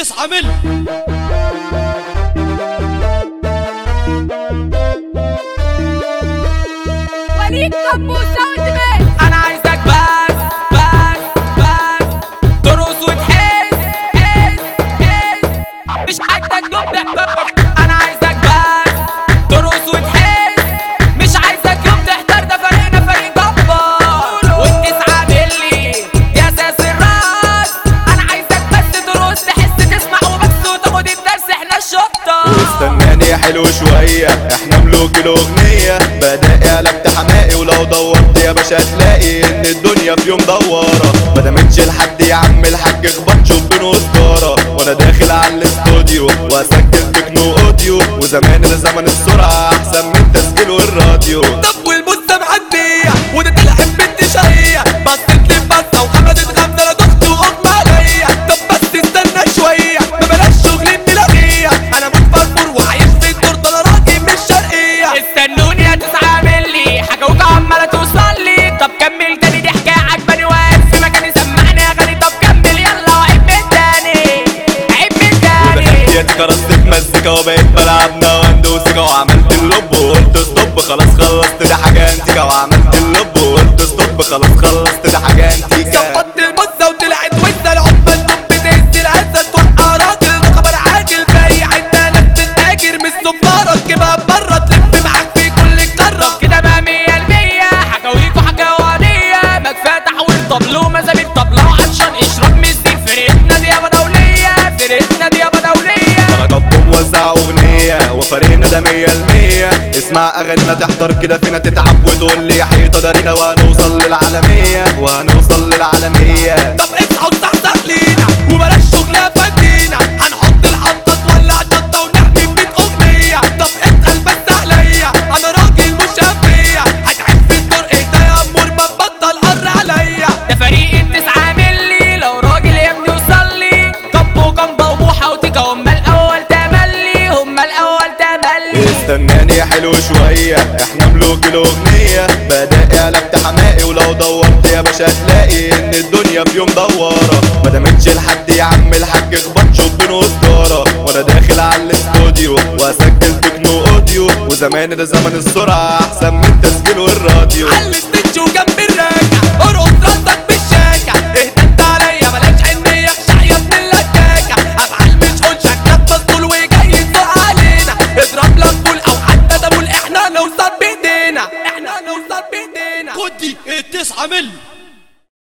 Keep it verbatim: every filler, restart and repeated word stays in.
تسعة ملي. وليد كابو ساوند مان. انا عايزك بس بس بس ترقص وتحس حس حس مش عايزك يوم تحضر. انا عايزك بس ترقص وتحس مش عايزك يوم تحضر. ده فريقنا فريق جبار والتسعة ملي دي اساس الراس. انا عايزك بس ترقص تحس تسمع وبس وتاخد الدرس. احنا الشطة واستناني يا حلو شوية، احنا ملوك الاغنية. بدائي قلبت حمائي ولو دورت يا باشا هتلاقي ان الدنيا في يوم دوارة. ما دامتش لحد يا عم الحاج اخبط شوف بين وسطارة. وانا داخل على الاستوديو واسجل تكنو اوديو. وزمان ده زمن السرعة احسن من التسجيل والراديو. طب والبوسة معدية وده تلعب بنت شقية. بصت لي بصة وخمدت غمزة لا تخت واغمى عليا. طب بس استنى شوية ما بلاش شغل البلاغية. انا متفرفر وعايش في الدور ده انا راجل مش شرقية. استنوني يا تسعة ملي حكاويك عمالة توصل لي. طب كمل تاني دي حكاية عجباني واقف في مكاني سمعني اغاني. طب كمل يلا وعيب من تاني عيب من تاني. ودخلت كرست مزيكا وبقيت بلعبنا واندوسيكا. وعملت اللب وقلت ستوب خلاص خلصت ده حاجة انتيكا. وعملت اللب وقلت ستوب خلاص خلصت ده حاجة انتيكا. ظبطت البصة وطلعت وزة العقبة الدب تهز العزة. توقع راجل خبر عاجل في أي حتة ناس تتاجر مش صفارة تجيبها برا تلف معاك في كل القارة. طب كده بقى مية المية حكاويك وحكاوانية. ما كفاية تحويل طبل ومزامير طبلة وعطشان اشرب مزيك. فرقتنا دي يابا دولية فرقتنا دي يابا دولية. انا جبهم وزع اغنية وفريقنا ده مية المية. اسمع اغانينا تحضر كده فينا تتعب وتقول لي حيطة دارينا. وهنوصل للعالمية وهنوصل للعالمية. طب اصحى وصحصح لينا وبلاش شغلة فدينا. هنحط الحطة تولع شطة ونعمل بيت أغنية. طب اسأل بس عليا أنا راجل مش أغنية. هتعب في الدور اهدى يا أمور ما تبطل قر عليا. ده فريق التسعة ملي لو راجل يا ابني وصل لي. كبو جنبه وبوحة وتيكا هما الأول تملي هما الأول تملي. استناني يا حلو شوية احنا ملوك الاغنية. بدائي قلبت حمائي ولو دورت يا باشا هتلاقي ان الدنيا في يوم دوارة. ما دامتش لحد يا عم الحاج اخبط شوف بين وسطارة. وانا داخل على الاستوديو واسجل تكنو اوديو. وزمان ده زمن السرعة احسن من التسجيل والراديو. على الستيج وجنب